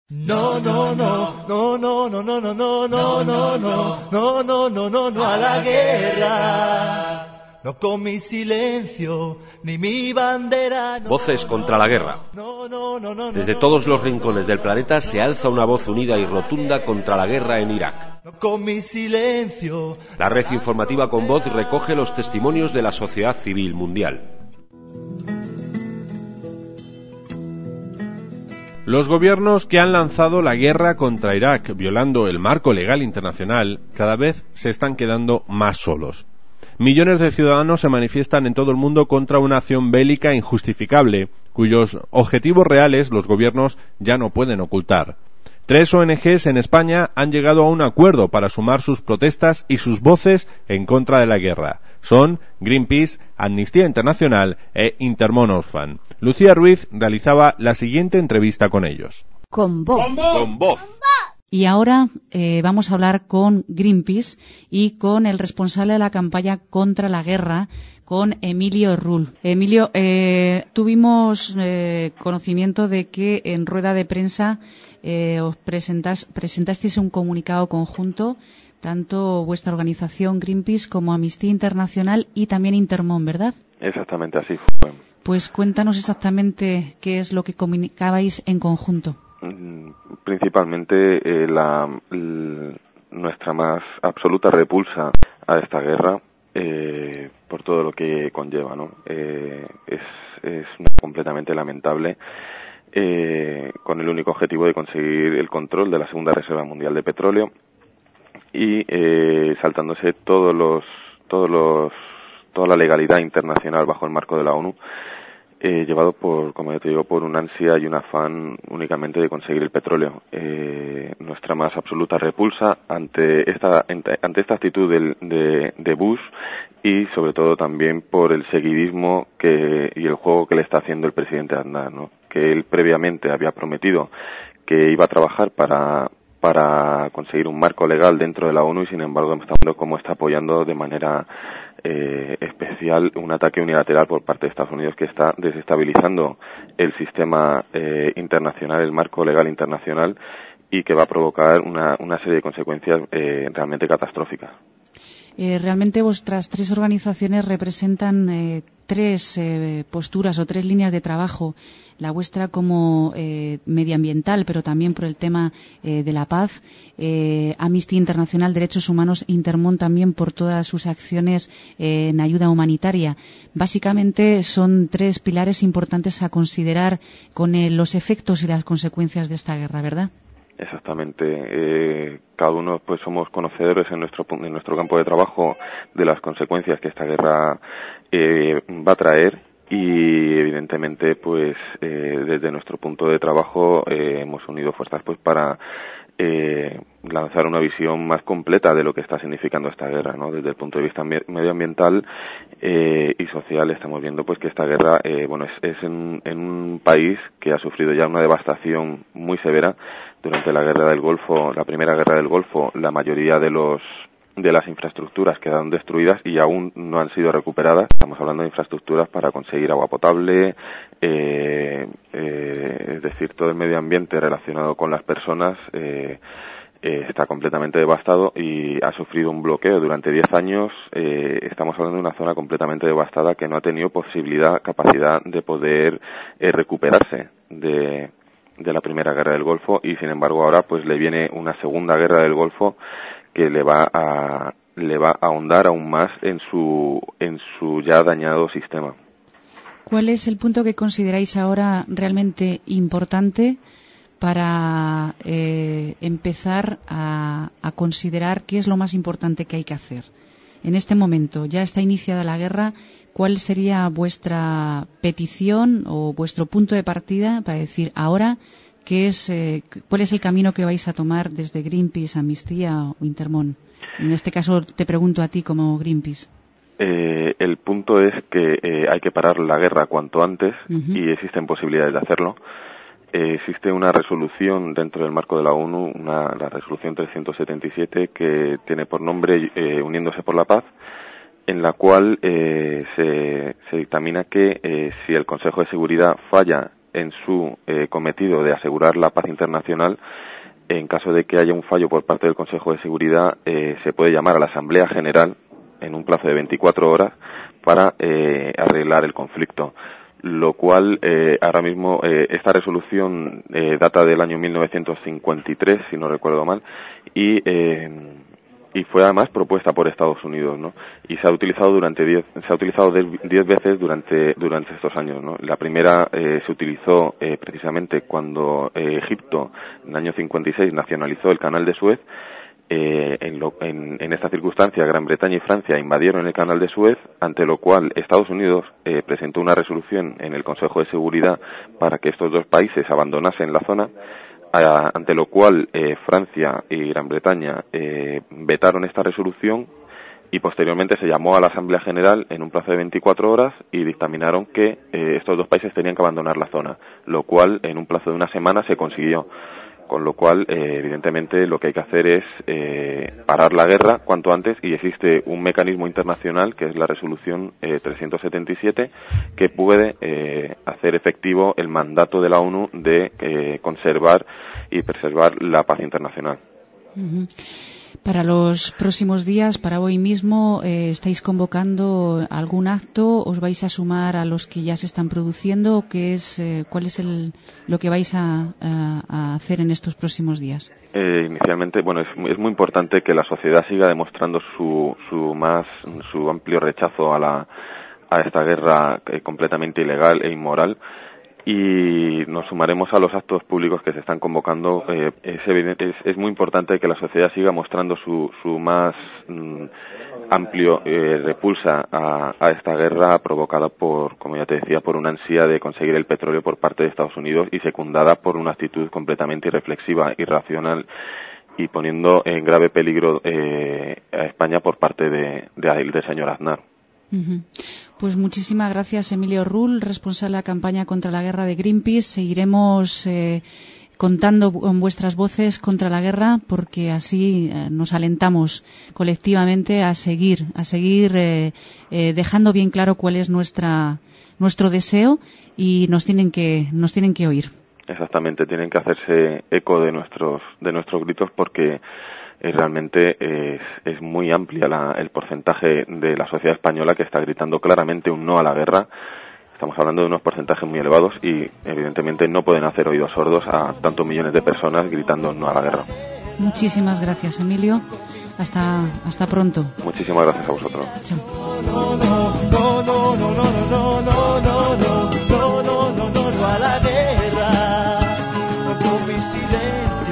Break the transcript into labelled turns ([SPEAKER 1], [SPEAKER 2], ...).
[SPEAKER 1] No, no, no, no, no, no, no, no, no, no, no, no, no, no, no, no, no a la guerra. No con mi silencio, ni mi bandera.
[SPEAKER 2] Voces contra la guerra. Desde todos los rincones del planeta se alza una voz unida y rotunda contra la guerra en Irak.
[SPEAKER 1] No con mi silencio.
[SPEAKER 2] La red informativa Con Voz recoge los testimonios de la sociedad civil mundial. Los gobiernos que han lanzado la guerra contra Irak, violando el marco legal internacional, cada vez se están quedando más solos. Millones de ciudadanos se manifiestan en todo el mundo contra una acción bélica injustificable, cuyos objetivos reales los gobiernos ya no pueden ocultar. 3 ONGs en España han llegado a un acuerdo para sumar sus protestas y sus voces en contra de la guerra. Son Greenpeace, Amnistía Internacional e Intermón Oxfam. Lucía Ruiz realizaba la siguiente entrevista con ellos.
[SPEAKER 3] Con Voz.
[SPEAKER 2] Con Voz.
[SPEAKER 3] Y ahora vamos a hablar con Greenpeace y con el responsable de la campaña contra la guerra, con Emilio Rull. Emilio, tuvimos conocimiento de que en rueda de prensa os presentasteis un comunicado conjunto, tanto vuestra organización Greenpeace como Amnistía Internacional y también Intermón, ¿verdad?
[SPEAKER 4] Exactamente, así fue.
[SPEAKER 3] Pues cuéntanos exactamente qué es lo que comunicabais en conjunto.
[SPEAKER 4] Principalmente nuestra más absoluta repulsa a esta guerra por todo lo que conlleva, ¿no? Es completamente lamentable, con el único objetivo de conseguir el control de la segunda reserva mundial de petróleo y saltándose toda la legalidad internacional bajo el marco de la ONU, llevado por, como ya te digo, por un ansia y un afán únicamente de conseguir el petróleo. Nuestra más absoluta repulsa ante esta actitud de Bush, y sobre todo también por el seguidismo y el juego que le está haciendo el presidente Aznar, ¿no? Que él previamente había prometido que iba a trabajar para conseguir un marco legal dentro de la ONU, y sin embargo estamos viendo cómo está apoyando de manera especial un ataque unilateral por parte de Estados Unidos que está desestabilizando el sistema internacional, el marco legal internacional, y que va a provocar una serie de consecuencias realmente catastróficas.
[SPEAKER 3] Realmente vuestras 3 organizaciones representan 3 posturas o 3 líneas de trabajo. La vuestra como medioambiental, pero también por el tema de la paz. Amnistía Internacional, Derechos Humanos, Intermón también por todas sus acciones en ayuda humanitaria. Básicamente son 3 pilares importantes a considerar con los efectos y las consecuencias de esta guerra, ¿verdad?
[SPEAKER 4] Exactamente. Cada uno pues somos conocedores en nuestro campo de trabajo de las consecuencias que esta guerra va a traer, y evidentemente pues desde nuestro punto de trabajo hemos unido fuerzas pues para lanzar una visión más completa de lo que está significando esta guerra, ¿no? Desde el punto de vista medioambiental y social estamos viendo pues que esta guerra es en un país que ha sufrido ya una devastación muy severa durante la guerra del Golfo, la primera guerra del Golfo. La mayoría de las infraestructuras quedaron destruidas y aún no han sido recuperadas. Estamos hablando de infraestructuras para conseguir agua potable, es decir, todo el medio ambiente relacionado con las personas está completamente devastado y ha sufrido un bloqueo durante 10 años. Estamos hablando de una zona completamente devastada que no ha tenido capacidad de poder recuperarse de la primera guerra del Golfo, y sin embargo ahora pues le viene una segunda guerra del Golfo que le va a ahondar aún más en su ya dañado sistema.
[SPEAKER 3] ¿Cuál es el punto que consideráis ahora realmente importante para empezar a considerar qué es lo más importante que hay que hacer? En este momento, ya está iniciada la guerra, ¿cuál sería vuestra petición o vuestro punto de partida para decir ahora cuál es el camino que vais a tomar desde Greenpeace, Amnistía o Intermón? En este caso te pregunto a ti como Greenpeace.
[SPEAKER 4] El punto es que hay que parar la guerra cuanto antes, y existen posibilidades de hacerlo. Existe una resolución dentro del marco de la ONU, la resolución 377, que tiene por nombre Uniéndose por la Paz, en la cual se dictamina que si el Consejo de Seguridad falla en su cometido de asegurar la paz internacional. En caso de que haya un fallo por parte del Consejo de Seguridad, se puede llamar a la Asamblea General en un plazo de 24 horas para arreglar el conflicto. Lo cual, ahora mismo, esta resolución data del año 1953, si no recuerdo mal, y fue además propuesta por Estados Unidos, ¿no? Y se ha utilizado 10 veces durante estos años, ¿no? La primera se utilizó precisamente cuando Egipto, en el año 56, nacionalizó el Canal de Suez. En esta circunstancia, Gran Bretaña y Francia invadieron el Canal de Suez, ante lo cual Estados Unidos presentó una resolución en el Consejo de Seguridad para que estos dos países abandonasen la zona, ante lo cual Francia y Gran Bretaña vetaron esta resolución y posteriormente se llamó a la Asamblea General en un plazo de 24 horas y dictaminaron que estos dos países tenían que abandonar la zona, lo cual en un plazo de una semana se consiguió. Con lo cual, evidentemente, lo que hay que hacer es parar la guerra cuanto antes, y existe un mecanismo internacional, que es la resolución 377, que puede hacer efectivo el mandato de la ONU de conservar y preservar la paz internacional.
[SPEAKER 3] Uh-huh. Para los próximos días, para hoy mismo, ¿estáis convocando algún acto? ¿Os vais a sumar a los que ya se están produciendo? ¿Cuál es lo que vais a hacer en estos próximos días?
[SPEAKER 4] Inicialmente, bueno, es muy importante que la sociedad siga demostrando su amplio rechazo a esta guerra completamente ilegal e inmoral. Y nos sumaremos a los actos públicos que se están convocando. Es muy importante que la sociedad siga mostrando su más amplio repulsa a esta guerra provocada por, como ya te decía, por una ansia de conseguir el petróleo por parte de Estados Unidos y secundada por una actitud completamente irreflexiva, irracional y poniendo en grave peligro a España por parte del señor Aznar.
[SPEAKER 3] Uh-huh. Pues muchísimas gracias, Emilio Rull, responsable de la campaña contra la guerra de Greenpeace. Seguiremos contando con vuestras voces contra la guerra, porque así nos alentamos colectivamente a seguir dejando bien claro cuál es nuestro deseo, y nos tienen que oír.
[SPEAKER 4] Exactamente, tienen que hacerse eco de nuestros gritos, porque realmente es muy amplia el porcentaje de la sociedad española que está gritando claramente un no a la guerra. Estamos hablando de unos porcentajes muy elevados y evidentemente no pueden hacer oídos sordos a tantos millones de personas gritando no a la guerra.
[SPEAKER 3] Muchísimas gracias, Emilio. Hasta pronto.
[SPEAKER 4] Muchísimas gracias a vosotros.
[SPEAKER 3] Chao.
[SPEAKER 1] A la guerra, con mi silencio.